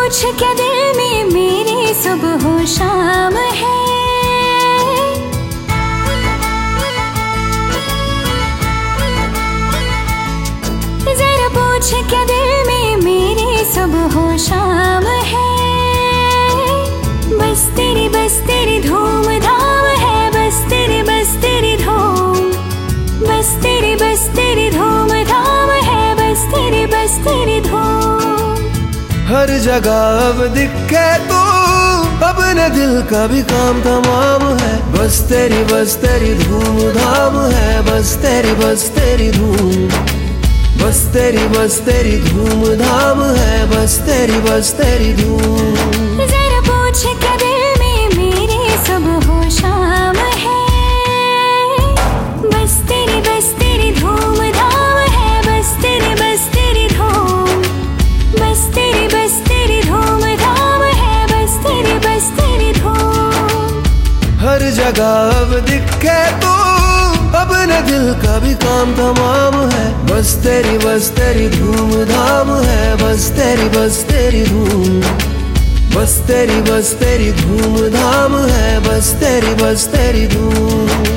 पूछ क्या दिल में मेरे सुबह हो शाम है। जरा पूछ क्या दिल में मेरे सुबह हो शाम है। बस तेरी धूम धाम है, बस तेरी धूम, बस तेरी धूम धाम है, बस तेरी धूम। हर जगह अब दिखे तू, अपने दिल का भी काम तमाम है। बस तेरी धूम धाम है, बस तेरी धूम, बस तेरी धूम धाम है, बस तेरी धूम। जरा पूछ क्या दिल में मेरे सुबह हो शाम है। बस तेरी धूम धाम है, बस तेरी धूम, बस तेरी धूम धाम है, बस तेरी धूम। हर जगह अब दिखे तू, अपने दिल का भी काम तमाम है। बस तेरी धूम धाम है, बस तेरी धूम, बस तेरी धूम धाम है, बस तेरी धूम।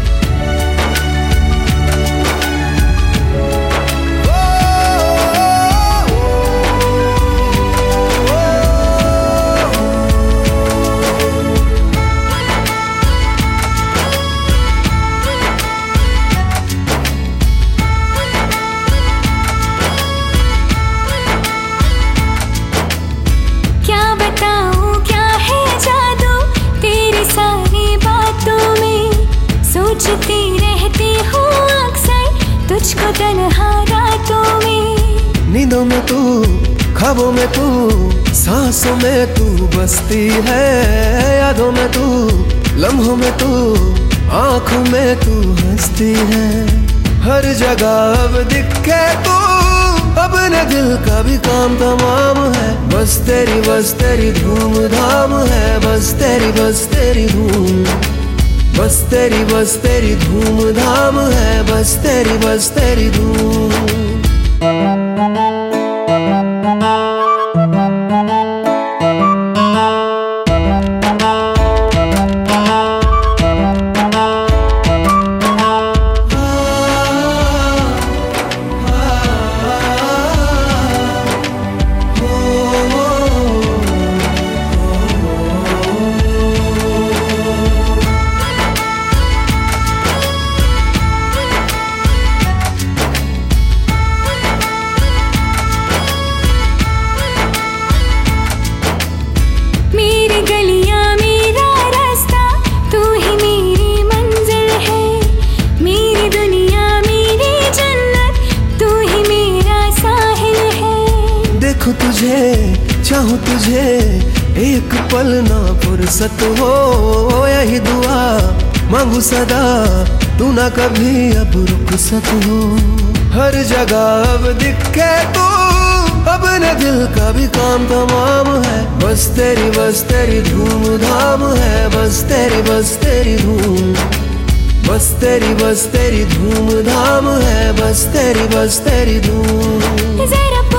क्या है जादू तेरी सारी बातों में। सोचती रहती हूँ अक्सर तुझको तन्हा रातों में। नींदों में तू, ख्वाबों में तू, सांसों में तू बसती है। यादों में तू, लम्हों में तू, आँखों में तू हंसती है। हर जगह अब दिखे तू, अपने दिल का भी काम तमाम है। बस तेरी धूम धाम है, बस तेरी धूम, बस तेरी धूम धाम है, बस तेरी धूम। देखूं तुझे, चाहूं तुझे, एक पल ना फुर्सत हो। यही दुआ मांगू सदा, तू ना कभी अब रुखसत हो। हर जगह अब दिखे तू, अपने दिल का भी काम तमाम है। बस तेरी धूम धाम है, बस तेरी धूम, बस तेरी धूम धाम है, बस तेरी धूम। जरा